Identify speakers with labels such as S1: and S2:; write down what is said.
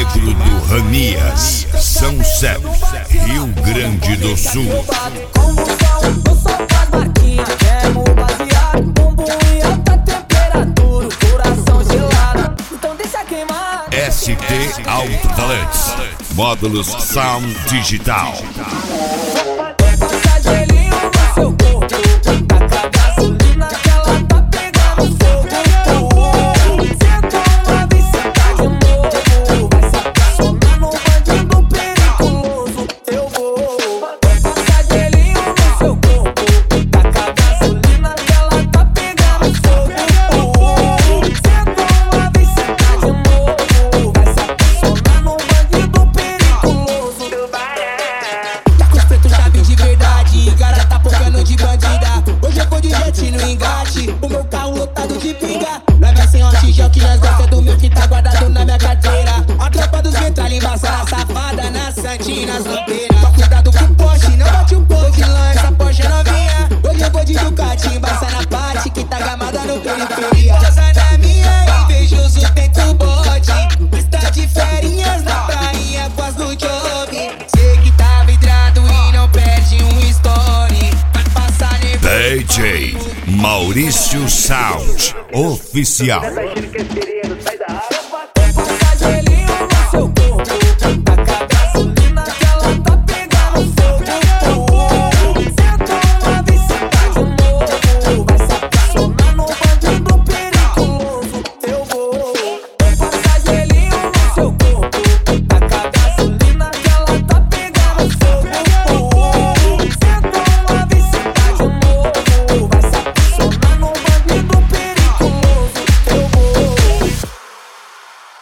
S1: Centro do Ranias, São Sé, Rio Grande do Sul.
S2: Eu só pago aqui, quero baseado, bumbum em alta temperatura, coração gelado, então deixa queimar.
S1: ST Alto-Falantes, módulos Sound Digital.
S2: Passa gelinho no seu corpo, taca gasolina que ela tá pegando fogo. Senta uma vez, senta de novo, vai se apaixonar num bandido periculoso. Eu vou. Passa gelinho no seu corpo, taca gasolina que ela tá pegando fogo. Senta uma vez, senta de novo, vai se apaixonar num bandido periculoso.
S3: Tá com os pretos chave de verdade, cara tá focando de bandida. Hoje eu vou de jet no engate, o meu carro lotado de pinga. Nós vai sem hot gel que nós gosta do meu que tá guardado na minha carteira. A tropa dos metralha embaça na safada, na santinha, nas lampeiras. Só cuidado com o Porsche, não bate um pouco de lança, essa Porsche é novinha. Hoje eu vou de Ducati, embaça na parte que tá gamada no periferia. Posa na minha, invejoso tento bode. Está de ferinhas na prainha com as no jogue. Sei que tá vidrado e não perde um story. Vai passar nervoso.
S1: DJ Maurício Sound Oficial.
S4: Tá achando que é